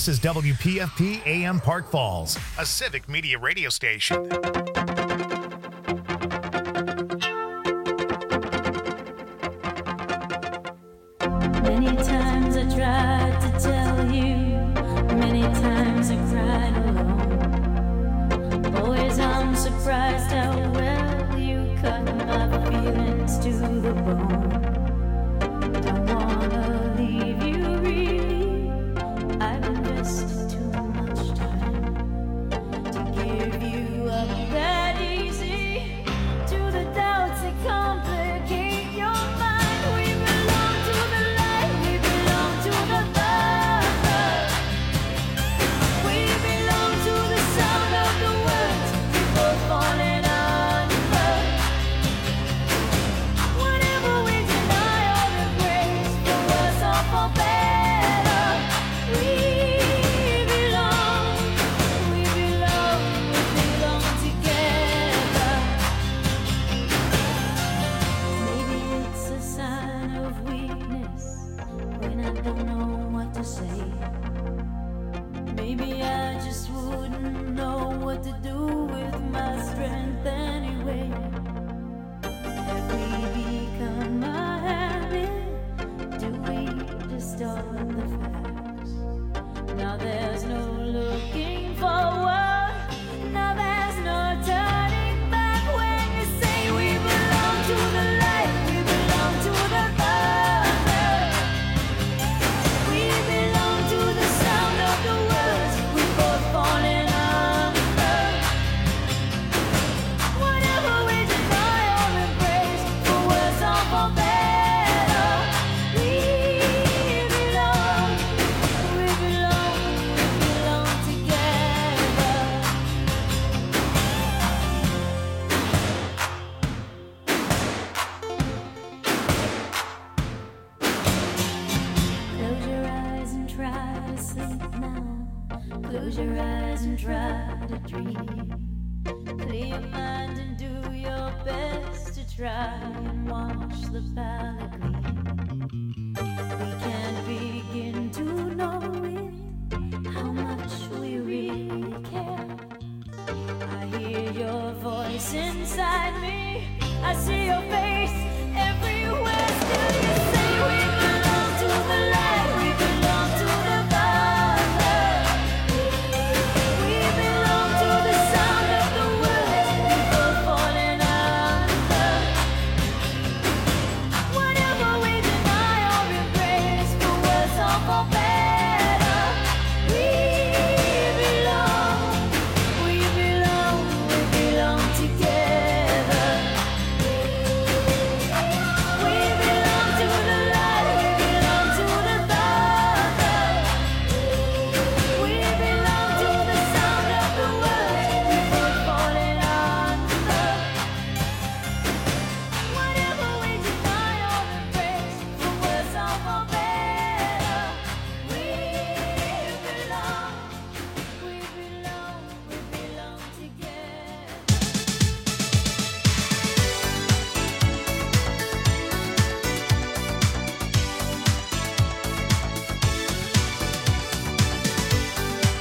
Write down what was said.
This is WPFP AM Park Falls, a civic media radio station. Many times I tried to tell you, many times I cried alone. Always I'm surprised how well you cut my feelings to the bone. Don't wanna leave you really, I've invested too much time to give you up that easy to the doubts that complicate your mind. We belong to the light, we belong to the thunder, we belong to the sound of the words before falling under. Whatever we deny or embrace, for worse or for better, we belong together. Maybe it's a sign of weakness when I don't know what to say. Maybe I just wouldn't know what to do with my strength anyway. Have we become a habit? Do we distort the facts? Now there's no looking forward, now there's no turning back. When you say we belong to the light, we belong to the thunder, we belong to the sound of the words we both falling under. Whatever we deny or embrace, for worse or for better, we belong together. Close your eyes and try to sleep now. Close your eyes and try to dream. Clear your mind and do your best to try